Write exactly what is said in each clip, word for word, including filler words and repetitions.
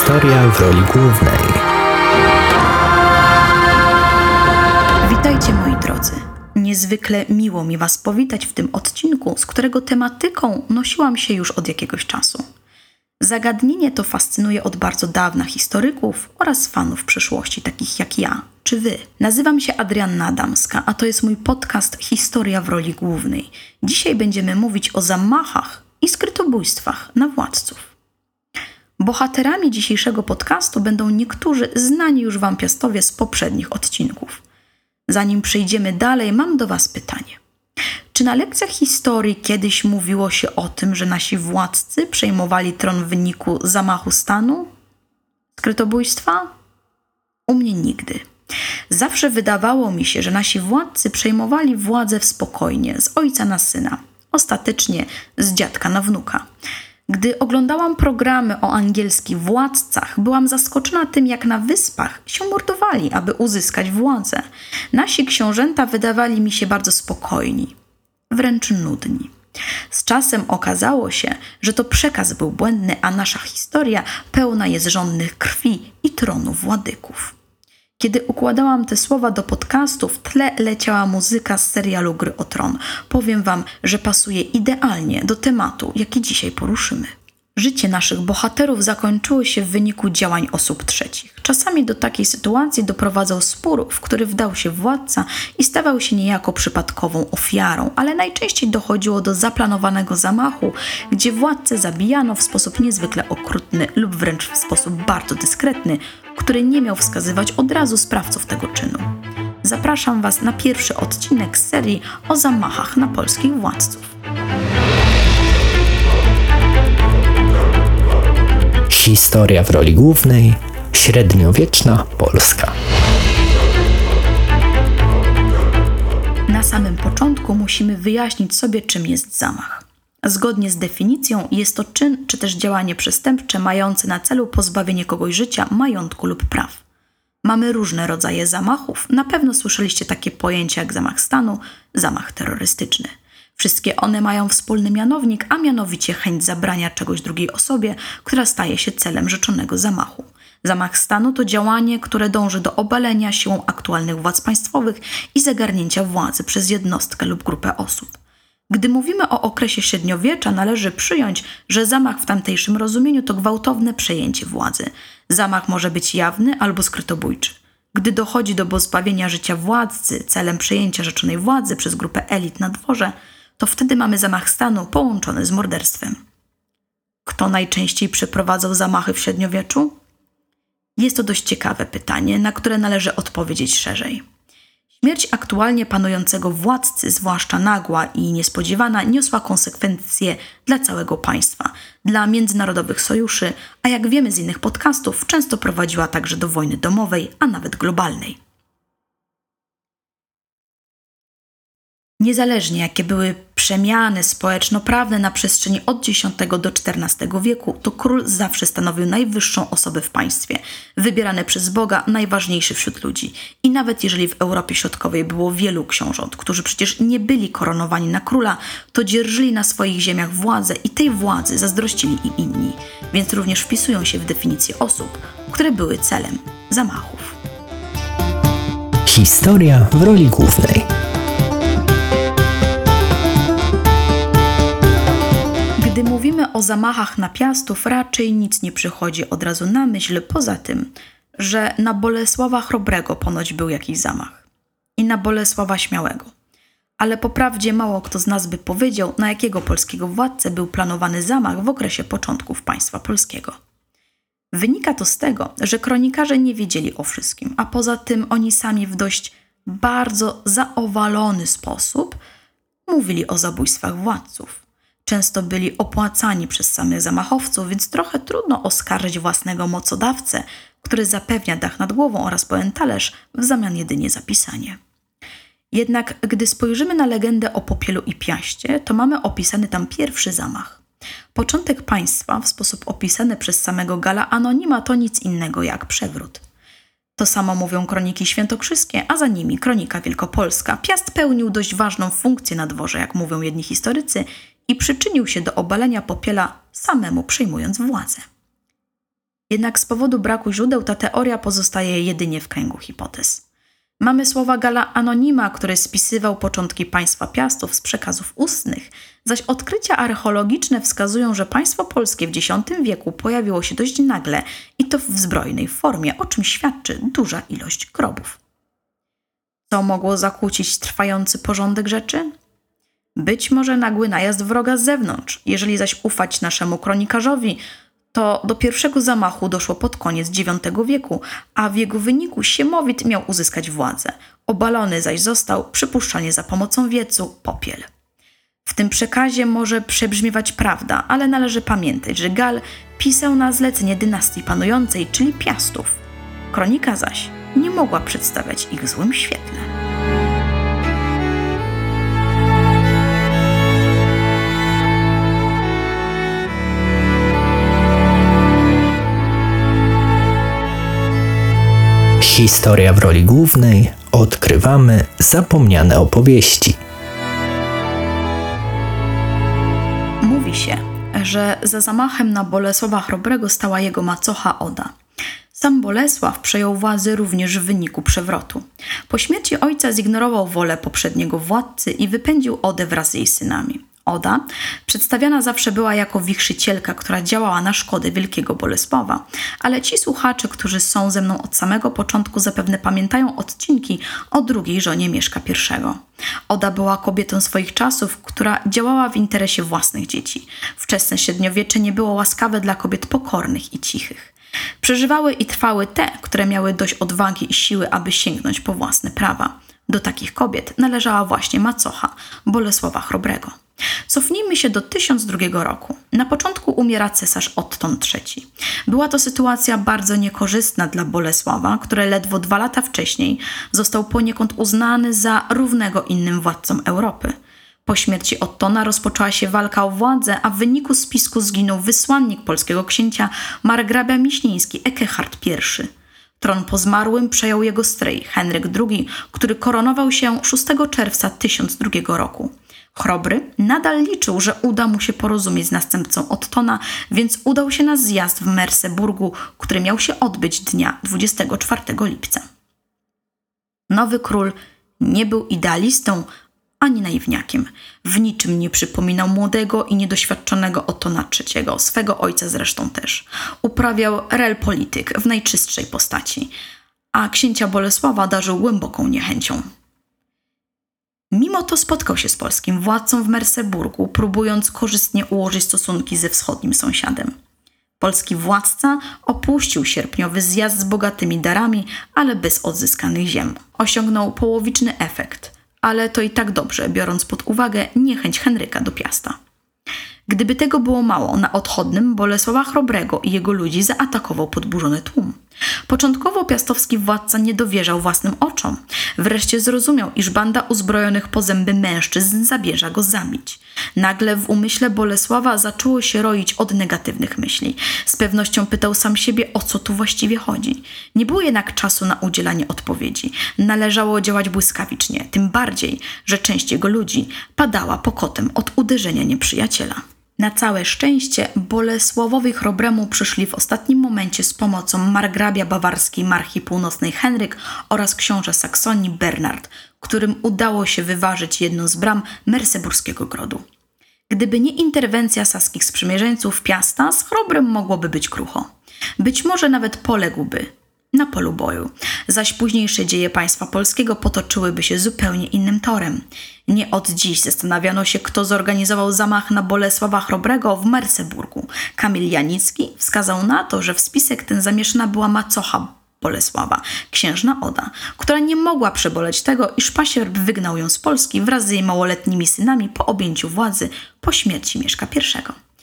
Historia w roli głównej. Witajcie moi drodzy. Niezwykle miło mi Was powitać w tym odcinku, z którego tematyką nosiłam się już od jakiegoś czasu. Zagadnienie to fascynuje od bardzo dawna historyków oraz fanów przeszłości, takich jak ja czy Wy. Nazywam się Adrianna Adamska, a to jest mój podcast Historia w roli głównej. Dzisiaj będziemy mówić o zamachach i skrytobójstwach na władców. Bohaterami dzisiejszego podcastu będą niektórzy znani już Wam piastowie z poprzednich odcinków. Zanim przejdziemy dalej, mam do Was pytanie. Czy na lekcjach historii kiedyś mówiło się o tym, że nasi władcy przejmowali tron w wyniku zamachu stanu? Skrytobójstwa? U mnie nigdy. Zawsze wydawało mi się, że nasi władcy przejmowali władzę spokojnie, z ojca na syna, ostatecznie z dziadka na wnuka. Gdy oglądałam programy o angielskich władcach, byłam zaskoczona tym, jak na wyspach się mordowali, aby uzyskać władzę. Nasi książęta wydawali mi się bardzo spokojni, wręcz nudni. Z czasem okazało się, że to przekaz był błędny, a nasza historia pełna jest żądnych krwi i tronu władyków. Kiedy układałam te słowa do podcastu, w tle leciała muzyka z serialu Gry o Tron. Powiem Wam, że pasuje idealnie do tematu, jaki dzisiaj poruszymy. Życie naszych bohaterów zakończyło się w wyniku działań osób trzecich. Czasami do takiej sytuacji doprowadzał spór, w który wdał się władca i stawał się niejako przypadkową ofiarą, ale najczęściej dochodziło do zaplanowanego zamachu, gdzie władcę zabijano w sposób niezwykle okrutny lub wręcz w sposób bardzo dyskretny, który nie miał wskazywać od razu sprawców tego czynu. Zapraszam Was na pierwszy odcinek z serii o zamachach na polskich władców. Historia w roli głównej. Średniowieczna Polska. Na samym początku musimy wyjaśnić sobie, czym jest zamach. Zgodnie z definicją jest to czyn czy też działanie przestępcze mające na celu pozbawienie kogoś życia, majątku lub praw. Mamy różne rodzaje zamachów. Na pewno słyszeliście takie pojęcia jak zamach stanu, zamach terrorystyczny. Wszystkie one mają wspólny mianownik, a mianowicie chęć zabrania czegoś drugiej osobie, która staje się celem rzeczonego zamachu. Zamach stanu to działanie, które dąży do obalenia siłą aktualnych władz państwowych i zagarnięcia władzy przez jednostkę lub grupę osób. Gdy mówimy o okresie średniowiecza, należy przyjąć, że zamach w tamtejszym rozumieniu to gwałtowne przejęcie władzy. Zamach może być jawny albo skrytobójczy. Gdy dochodzi do pozbawienia życia władcy celem przejęcia rzeczonej władzy przez grupę elit na dworze, to wtedy mamy zamach stanu połączony z morderstwem. Kto najczęściej przeprowadzał zamachy w średniowieczu? Jest to dość ciekawe pytanie, na które należy odpowiedzieć szerzej. Śmierć aktualnie panującego władcy, zwłaszcza nagła i niespodziewana, niosła konsekwencje dla całego państwa, dla międzynarodowych sojuszy, a jak wiemy z innych podcastów, często prowadziła także do wojny domowej, a nawet globalnej. Niezależnie jakie były przemiany społeczno-prawne na przestrzeni od dziesiątego do czternastego wieku, to król zawsze stanowił najwyższą osobę w państwie, wybierany przez Boga, najważniejszy wśród ludzi. I nawet jeżeli w Europie Środkowej było wielu książąt, którzy przecież nie byli koronowani na króla, to dzierżyli na swoich ziemiach władzę i tej władzy zazdrościli im inni, więc również wpisują się w definicję osób, które były celem zamachów. Historia w roli głównej. Gdy mówimy o zamachach na piastów, raczej nic nie przychodzi od razu na myśl, poza tym, że na Bolesława Chrobrego ponoć był jakiś zamach i na Bolesława Śmiałego. Ale po prawdzie mało kto z nas by powiedział, na jakiego polskiego władcę był planowany zamach w okresie początków państwa polskiego. Wynika to z tego, że kronikarze nie wiedzieli o wszystkim, a poza tym oni sami w dość bardzo zaowalony sposób mówili o zabójstwach władców. Często byli opłacani przez samych zamachowców, więc trochę trudno oskarżyć własnego mocodawcę, który zapewnia dach nad głową oraz pełen talerz, w zamian jedynie za pisanie. Jednak gdy spojrzymy na legendę o Popielu i Piaście, to mamy opisany tam pierwszy zamach. Początek państwa, w sposób opisany przez samego Galla Anonima, to nic innego jak przewrót. To samo mówią kroniki świętokrzyskie, a za nimi kronika wielkopolska. Piast pełnił dość ważną funkcję na dworze, jak mówią jedni historycy, i przyczynił się do obalenia Popiela, samemu przejmując władzę. Jednak z powodu braku źródeł ta teoria pozostaje jedynie w kręgu hipotez. Mamy słowa Galla Anonima, który spisywał początki państwa Piastów z przekazów ustnych, zaś odkrycia archeologiczne wskazują, że państwo polskie w dziesiątym wieku pojawiło się dość nagle i to w zbrojnej formie, o czym świadczy duża ilość grobów. Co mogło zakłócić trwający porządek rzeczy? Być może nagły najazd wroga z zewnątrz. Jeżeli zaś ufać naszemu kronikarzowi, to do pierwszego zamachu doszło pod koniec dziewiątego wieku, a w jego wyniku Siemowit miał uzyskać władzę. Obalony zaś został, przypuszczalnie za pomocą wiecu, Popiel. W tym przekazie może przebrzmiewać prawda, ale należy pamiętać, że Gall pisał na zlecenie dynastii panującej, czyli Piastów. Kronika zaś nie mogła przedstawiać ich w złym świetle. Historia w roli głównej. Odkrywamy zapomniane opowieści. Mówi się, że za zamachem na Bolesława Chrobrego stała jego macocha Oda. Sam Bolesław przejął władzę również w wyniku przewrotu. Po śmierci ojca zignorował wolę poprzedniego władcy i wypędził Odę wraz z jej synami. Oda przedstawiana zawsze była jako wichrzycielka, która działała na szkodę wielkiego Bolesława, ale ci słuchacze, którzy są ze mną od samego początku, zapewne pamiętają odcinki o drugiej żonie Mieszka I. Oda była kobietą swoich czasów, która działała w interesie własnych dzieci. Wczesne średniowiecze nie było łaskawe dla kobiet pokornych i cichych. Przeżywały i trwały te, które miały dość odwagi i siły, aby sięgnąć po własne prawa. Do takich kobiet należała właśnie macocha Bolesława Chrobrego. Cofnijmy się do tysiąc drugiego roku. Na początku umiera cesarz Otton trzeci. Była to sytuacja bardzo niekorzystna dla Bolesława, który ledwo dwa lata wcześniej został poniekąd uznany za równego innym władcom Europy. Po śmierci Ottona rozpoczęła się walka o władzę, a w wyniku spisku zginął wysłannik polskiego księcia margrabia miśnieński Ekehard I. Tron po zmarłym przejął jego stryj Henryk drugi, który koronował się szóstego czerwca tysiąc drugiego roku. Chrobry nadal liczył, że uda mu się porozumieć z następcą Ottona, więc udał się na zjazd w Merseburgu, który miał się odbyć dnia dwudziestego czwartego lipca. Nowy król nie był idealistą ani naiwniakiem. W niczym nie przypominał młodego i niedoświadczonego Ottona trzeciego, swego ojca zresztą też. Uprawiał realpolityk w najczystszej postaci, a księcia Bolesława darzył głęboką niechęcią. Mimo to spotkał się z polskim władcą w Merseburgu, próbując korzystnie ułożyć stosunki ze wschodnim sąsiadem. Polski władca opuścił sierpniowy zjazd z bogatymi darami, ale bez odzyskanych ziem. Osiągnął połowiczny efekt, ale to i tak dobrze, biorąc pod uwagę niechęć Henryka do Piasta. Gdyby tego było mało, na odchodnym Bolesława Chrobrego i jego ludzi zaatakował podburzony tłum. Początkowo piastowski władca nie dowierzał własnym oczom. Wreszcie zrozumiał, iż banda uzbrojonych po zęby mężczyzn zamierza go zabić. Nagle w umyśle Bolesława zaczęło się roić od negatywnych myśli. Z pewnością pytał sam siebie, o co tu właściwie chodzi. Nie było jednak czasu na udzielanie odpowiedzi. Należało działać błyskawicznie, tym bardziej, że część jego ludzi padała pokotem od uderzenia nieprzyjaciela. Na całe szczęście Bolesławowi Chrobremu przyszli w ostatnim momencie z pomocą margrabia bawarskiej Marchi Północnej Henryk oraz książę Saksonii Bernard, którym udało się wyważyć jedną z bram merseburskiego grodu. Gdyby nie interwencja saskich sprzymierzeńców Piasta, z Chrobrem mogłoby być krucho. Być może nawet poległby na polu boju, zaś późniejsze dzieje państwa polskiego potoczyłyby się zupełnie innym torem. Nie od dziś zastanawiano się, kto zorganizował zamach na Bolesława Chrobrego w Merseburgu. Kamil Janicki wskazał na to, że w spisek ten zamieszana była macocha Bolesława, księżna Oda, która nie mogła przeboleć tego, iż pasierb wygnał ją z Polski wraz z jej małoletnimi synami po objęciu władzy po śmierci Mieszka I.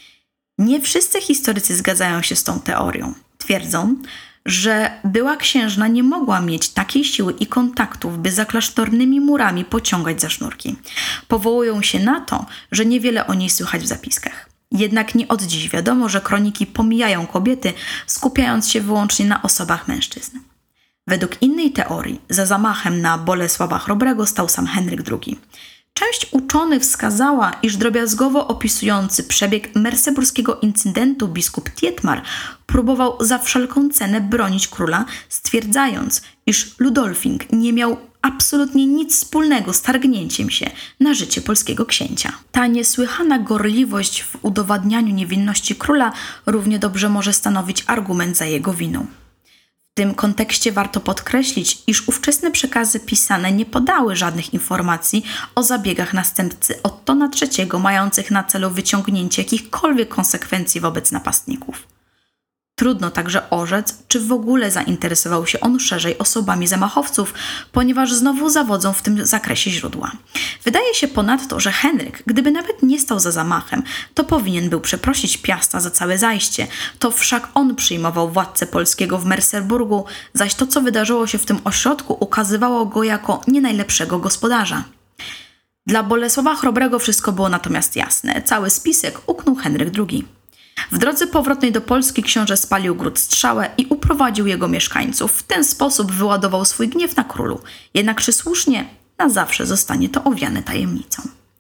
Nie wszyscy historycy zgadzają się z tą teorią. Twierdzą, że była księżna nie mogła mieć takiej siły i kontaktów, by za klasztornymi murami pociągać za sznurki. Powołują się na to, że niewiele o niej słychać w zapiskach. Jednak nie od dziś wiadomo, że kroniki pomijają kobiety, skupiając się wyłącznie na osobach mężczyzn. Według innej teorii za zamachem na Bolesława Chrobrego stał sam Henryk drugi. Część uczonych wskazała, iż drobiazgowo opisujący przebieg merseburskiego incydentu biskup Thietmar próbował za wszelką cenę bronić króla, stwierdzając, iż Ludolfing nie miał absolutnie nic wspólnego z targnięciem się na życie polskiego księcia. Ta niesłychana gorliwość w udowadnianiu niewinności króla równie dobrze może stanowić argument za jego winą. W tym kontekście warto podkreślić, iż ówczesne przekazy pisane nie podały żadnych informacji o zabiegach następcy Ottona trzeciego mających na celu wyciągnięcie jakichkolwiek konsekwencji wobec napastników. Trudno także orzec, czy w ogóle zainteresował się on szerzej osobami zamachowców, ponieważ znowu zawodzą w tym zakresie źródła. Wydaje się ponadto, że Henryk, gdyby nawet nie stał za zamachem, to powinien był przeprosić Piasta za całe zajście. To wszak on przyjmował władcę polskiego w Merseburgu, zaś to, co wydarzyło się w tym ośrodku, ukazywało go jako nie najlepszego gospodarza. Dla Bolesława Chrobrego wszystko było natomiast jasne. Cały spisek uknął Henryk drugi. W drodze powrotnej do Polski książę spalił gród Strzałę i uprowadził jego mieszkańców. W ten sposób wyładował swój gniew na królu. Jednak czy słusznie, na zawsze zostanie to owiane tajemnicą.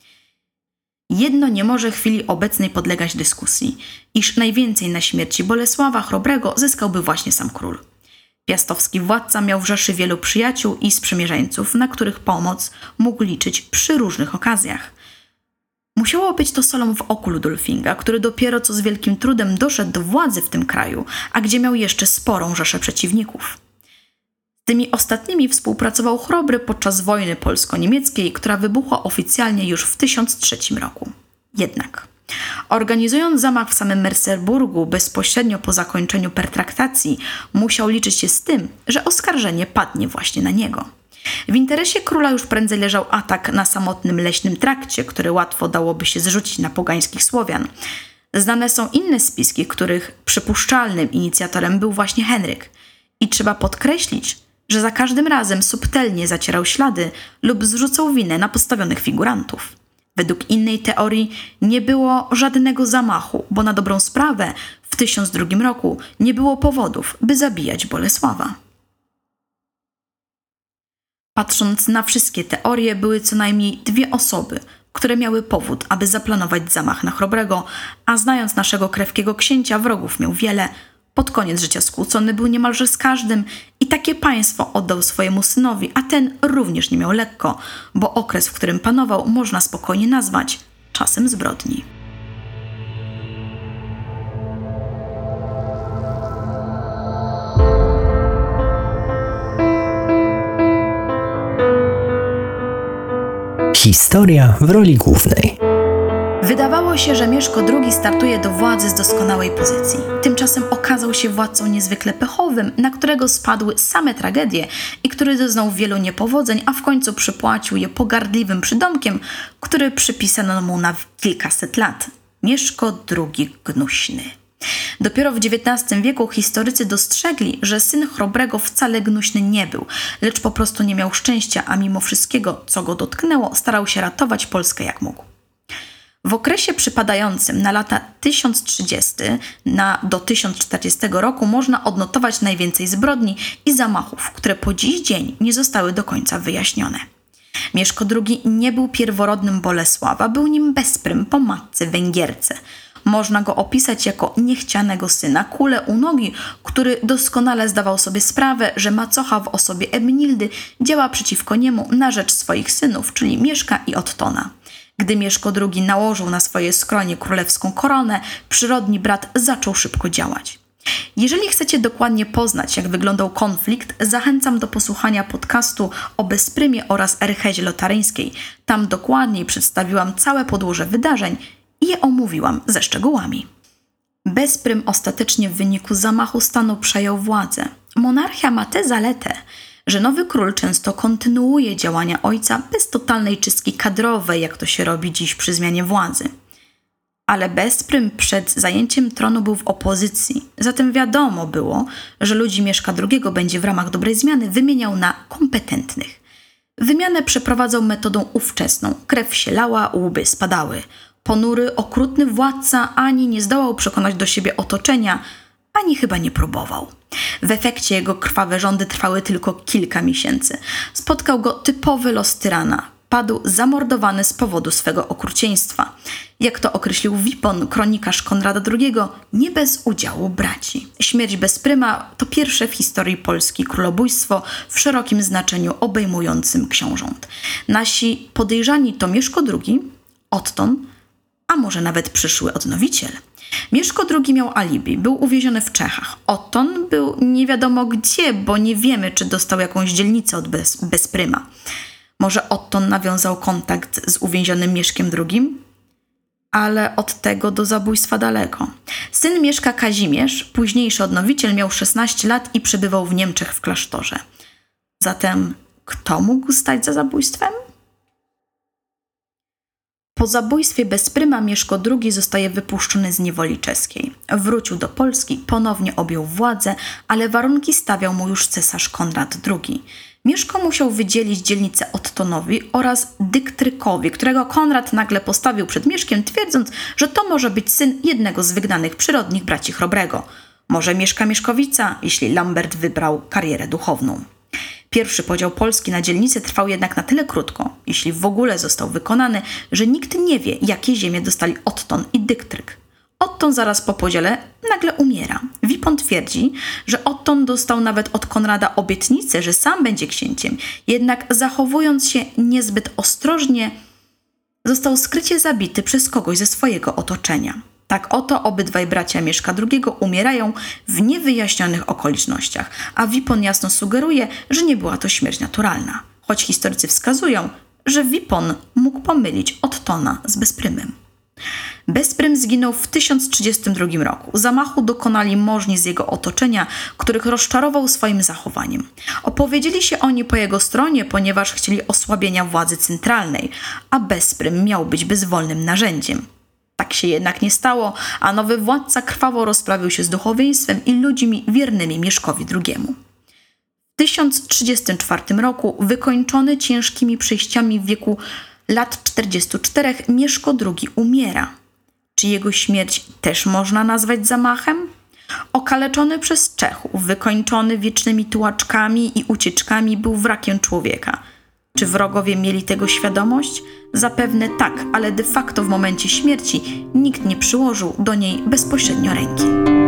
Jedno nie może w chwili obecnej podlegać dyskusji, iż najwięcej na śmierci Bolesława Chrobrego zyskałby właśnie sam król. Piastowski władca miał w Rzeszy wielu przyjaciół i sprzymierzeńców, na których pomoc mógł liczyć przy różnych okazjach. Musiało być to solą w oku Ludolfinga, który dopiero co z wielkim trudem doszedł do władzy w tym kraju, a gdzie miał jeszcze sporą rzeszę przeciwników. Z tymi ostatnimi współpracował Chrobry podczas wojny polsko-niemieckiej, która wybuchła oficjalnie już w tysiąc trzecim roku. Jednak, organizując zamach w samym Merseburgu bezpośrednio po zakończeniu pertraktacji, musiał liczyć się z tym, że oskarżenie padnie właśnie na niego. W interesie króla już prędzej leżał atak na samotnym leśnym trakcie, który łatwo dałoby się zrzucić na pogańskich Słowian. Znane są inne spiski, których przypuszczalnym inicjatorem był właśnie Henryk. I trzeba podkreślić, że za każdym razem subtelnie zacierał ślady lub zrzucał winę na postawionych figurantów. Według innej teorii nie było żadnego zamachu, bo na dobrą sprawę w tysiąc drugim roku nie było powodów, by zabijać Bolesława. Patrząc na wszystkie teorie, były co najmniej dwie osoby, które miały powód, aby zaplanować zamach na Chrobrego, a znając naszego krewkiego księcia, wrogów miał wiele. Pod koniec życia skłócony był niemalże z każdym i takie państwo oddał swojemu synowi, a ten również nie miał lekko, bo okres, w którym panował, można spokojnie nazwać czasem zbrodni. Historia w roli głównej. Wydawało się, że Mieszko drugi startuje do władzy z doskonałej pozycji. Tymczasem okazał się władcą niezwykle pechowym, na którego spadły same tragedie i który doznał wielu niepowodzeń, a w końcu przypłacił je pogardliwym przydomkiem, który przypisano mu na kilkaset lat. Mieszko drugi Gnuśny. Dopiero w dziewiętnastym wieku historycy dostrzegli, że syn Chrobrego wcale gnuśny nie był, lecz po prostu nie miał szczęścia, a mimo wszystkiego, co go dotknęło, starał się ratować Polskę jak mógł. W okresie przypadającym na lata tysiąc trzydziesty na, do tysiąc czterdziestego roku można odnotować najwięcej zbrodni i zamachów, które po dziś dzień nie zostały do końca wyjaśnione. Mieszko drugi nie był pierworodnym Bolesława, był nim bezprym po matce Węgierce. Można go opisać jako niechcianego syna, kulę u nogi, który doskonale zdawał sobie sprawę, że macocha w osobie Ebnildy działa przeciwko niemu na rzecz swoich synów, czyli Mieszka i Ottona. Gdy Mieszko drugi nałożył na swoje skronie królewską koronę, przyrodni brat zaczął szybko działać. Jeżeli chcecie dokładnie poznać, jak wyglądał konflikt, zachęcam do posłuchania podcastu o Bezprymie oraz Erchezie Lotaryńskiej. Tam dokładniej przedstawiłam całe podłoże wydarzeń i je omówiłam ze szczegółami. Bezprym ostatecznie w wyniku zamachu stanu przejął władzę. Monarchia ma tę zaletę, że nowy król często kontynuuje działania ojca bez totalnej czystki kadrowej, jak to się robi dziś przy zmianie władzy. Ale Bezprym przed zajęciem tronu był w opozycji, zatem wiadomo było, że ludzi Mieszka drugiego będzie w ramach dobrej zmiany wymieniał na kompetentnych. Wymianę przeprowadzał metodą ówczesną, krew się lała, łby spadały. Ponury, okrutny władca ani nie zdołał przekonać do siebie otoczenia, ani chyba nie próbował. W efekcie jego krwawe rządy trwały tylko kilka miesięcy. Spotkał go typowy los tyrana. wpadł zamordowany z powodu swego okrucieństwa. Jak to określił Wipon, kronikarz Konrada drugiego, nie bez udziału braci. Śmierć Bezpryma to pierwsze w historii Polski królobójstwo w szerokim znaczeniu obejmującym książąt. Nasi podejrzani to Mieszko drugi, Otton, a może nawet przyszły odnowiciel. Mieszko drugi miał alibi, był uwieziony w Czechach. Otton był nie wiadomo gdzie, bo nie wiemy, czy dostał jakąś dzielnicę od Bez, Bezpryma. Może Otton nawiązał kontakt z uwięzionym Mieszkiem drugim? Ale od tego do zabójstwa daleko. Syn Mieszka Kazimierz, późniejszy odnowiciel, miał szesnaście lat i przebywał w Niemczech w klasztorze. Zatem kto mógł stać za zabójstwem? Po zabójstwie Bezpryma Mieszko drugi zostaje wypuszczony z niewoli czeskiej. Wrócił do Polski, ponownie objął władzę, ale warunki stawiał mu już cesarz Konrad drugi. Mieszko musiał wydzielić dzielnicę Ottonowi oraz Dyktrykowi, którego Konrad nagle postawił przed Mieszkiem, twierdząc, że to może być syn jednego z wygnanych przyrodnich braci Chrobrego. Może Mieszka Mieszkowica, jeśli Lambert wybrał karierę duchowną. Pierwszy podział Polski na dzielnice trwał jednak na tyle krótko, jeśli w ogóle został wykonany, że nikt nie wie, jakie ziemie dostali Otton i Dyktryk. Otton zaraz po podziale nagle umiera. Wipon twierdzi, że Otton dostał nawet od Konrada obietnicę, że sam będzie księciem, jednak zachowując się niezbyt ostrożnie, został skrycie zabity przez kogoś ze swojego otoczenia. Tak oto obydwaj bracia Mieszka drugiego umierają w niewyjaśnionych okolicznościach, a Wipon jasno sugeruje, że nie była to śmierć naturalna, choć historycy wskazują, że Wipon mógł pomylić Ottona z Bezprymem. Bezprym zginął w tysiąc trzydziestym drugim roku. Zamachu dokonali możni z jego otoczenia, których rozczarował swoim zachowaniem. Opowiedzieli się oni po jego stronie, ponieważ chcieli osłabienia władzy centralnej, a Bezprym miał być bezwolnym narzędziem. Tak się jednak nie stało, a nowy władca krwawo rozprawił się z duchowieństwem i ludźmi wiernymi Mieszkowi drugiemu. W tysiąc trzydziestym czwartym roku, wykończony ciężkimi przejściami w wieku lat czterdziestu czterech, Mieszko drugi umiera. Czy jego śmierć też można nazwać zamachem? Okaleczony przez Czechów, wykończony wiecznymi tułaczkami i ucieczkami, był wrakiem człowieka. Czy wrogowie mieli tego świadomość? Zapewne tak, ale de facto w momencie śmierci nikt nie przyłożył do niej bezpośrednio ręki.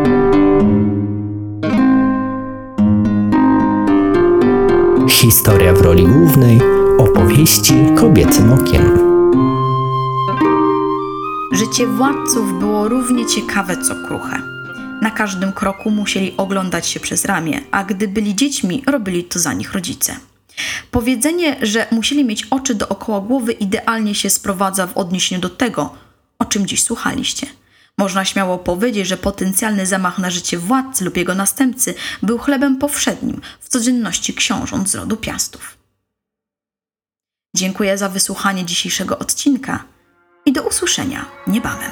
Historia w roli głównej opowieści kobiecym okiem. Życie władców było równie ciekawe co kruche. Na każdym kroku musieli oglądać się przez ramię, a gdy byli dziećmi, robili to za nich rodzice. Powiedzenie, że musieli mieć oczy dookoła głowy, idealnie się sprowadza w odniesieniu do tego, o czym dziś słuchaliście. Można śmiało powiedzieć, że potencjalny zamach na życie władcy lub jego następcy był chlebem powszednim w codzienności książąt z rodu Piastów. Dziękuję za wysłuchanie dzisiejszego odcinka i do usłyszenia niebawem.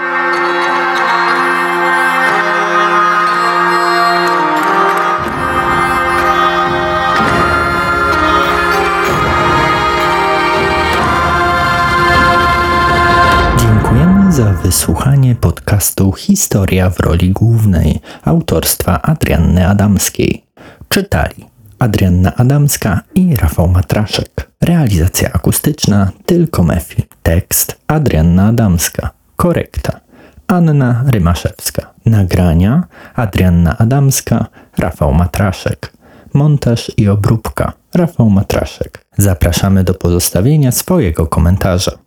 Za wysłuchanie podcastu Historia w roli głównej autorstwa Adrianny Adamskiej. Czytali Adrianna Adamska i Rafał Matraszek. Realizacja akustyczna Tylko Mefil. Tekst Adrianna Adamska. Korekta Anna Rymaszewska. Nagrania Adrianna Adamska, Rafał Matraszek. Montaż i obróbka Rafał Matraszek. Zapraszamy do pozostawienia swojego komentarza.